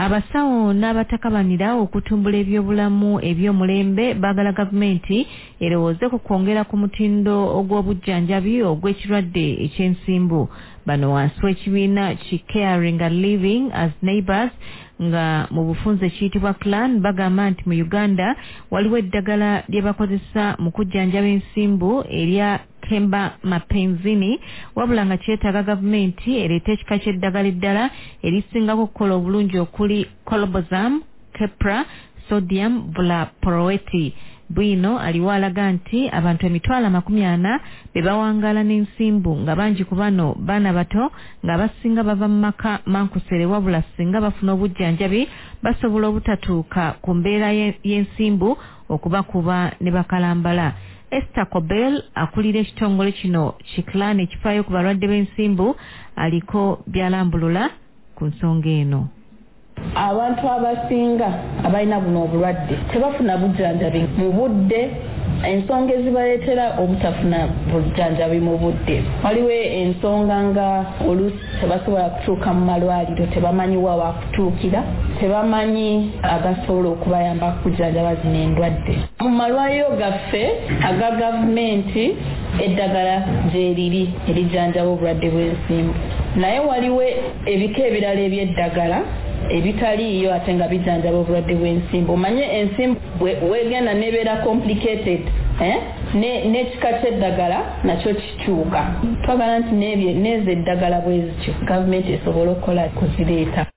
Abasawo n'abatakabanira okutumbula ebyobulamu eby'omulembe baagala gavumenti erowooze ku kwongera ku mutindo ogw'obujjanjabi ogw'ekirwadde eky'ensimbu. Bano wansi w'ekibiina ki Caring and Living as Neighbours nga mu bufunze kiyitibwa Clan bagamba nti mu Uganda waliwo eddagala lye bakozesa mu kujjanjaba ensimbu erya Kemba Mapenzini wabula nga kyetaaga gavumenti ereeta ekika ky'eddagala eddala erisingako okukola obulungi okuli Colobozam, Kepra, Sodium Vlaporoeti. Bwino aliwo alaga nti abantu 40,000 be bawangaala n'ensimbu nga bangi ku bano baana bato nga basinga bava mu maka mankusere wabula singa bafuna obujjanjabi basobola obutatuuka ku mbeera y'ensimbu okubakuba ne bakalambala. Esther Kobel akulira ekitongole kino Kiklan ekifaayo ku balwadde b'ensimbu aliko byalambulula ku nsonga eno. Abantu abasinga abalina buno obulwadde tebafuna bujjanjabi mu budde. Ensonga ezibaleetera obutafuna bujjanjabi mu budde waliwo ensonga nga oluusi tebasobola kutuuka mu malwaliro, tebamanyi wa wakutuukira, tebamanyi agasobola okubayamba kujjanjaba zino endwadde. Mu malwaliro gaffe aga gavumenti eddagala gyeriri erijjanjaba obulwadde bw'ensimbu, naye waliwo ebika ebirala eby'eddagala ebitaliiyo ate nga bijjanjaba obulwadde bw'ensimbu. Omanye ensimbu wegenda nebeera complicated n'ekika ky'eddagala nakyo kikyuka. Twagala nti n'ezo eddagala bwe zityo gavumenti esobola okukola kuzireeta.